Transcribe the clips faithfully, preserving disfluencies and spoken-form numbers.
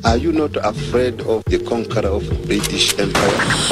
Are you not afraid of the conqueror of British Empire?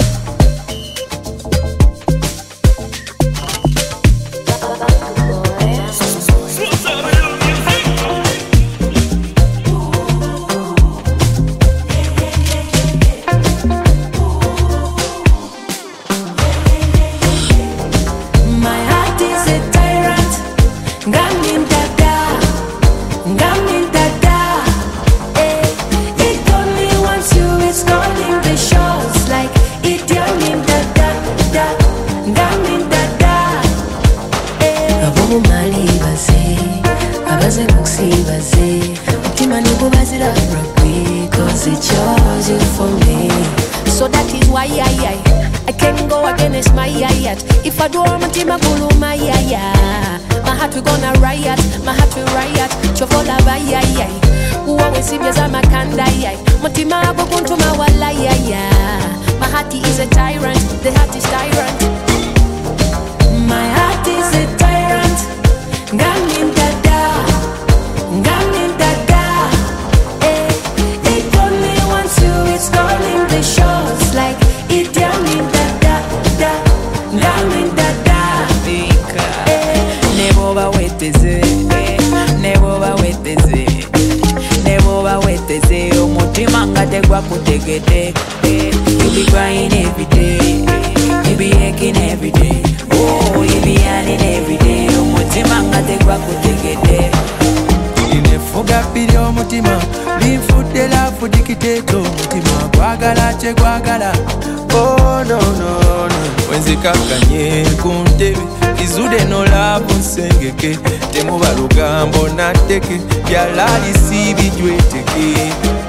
So that is why I, I, I can't go against my yayat. If I do my team, I go my yaya. My heart we gonna riot, my heart we riot. Chovola by yaya. Who always see me as I'm a kanda yay. My team I go to my wala yaya. My heart is a tyrant, the heart is tyrant. My heart is a tyrant. Gamin dada, gamin dada. Eh, it only wants you, it's calling the shots like it yamin dada, da, gamin dada. Never over with this, never over with this, never over with this. Umutimanga te gwa kutegete. You be crying every day, you be aching every day. Oh, you be yearning every day. Umutimanga te gwa kutegete. Inefuga pili omutima, linfudela fudikiteto mutima. Gwagala che gwagala, oh no no no. Wenzikakanye kuntebe, izude no labu nsengeke. Temuba lugambo nateke, byalali si bijweteke.